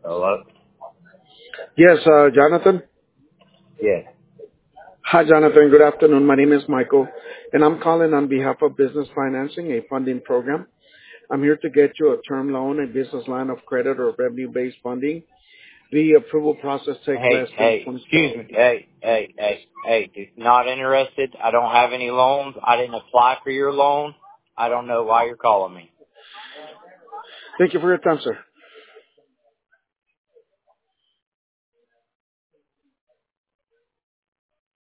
Hello? Yes, Jonathan. Yeah. Hi, Jonathan. Good afternoon. My name is Michael, and I'm calling on behalf of Business Financing, a funding program. I'm here to get you a term loan, a business line of credit, or revenue-based funding. The approval process takes less than 20. Excuse me. Dude, not interested. I don't have any loans. I didn't apply for your loan. I don't know why you're calling me. Thank you for your time, sir.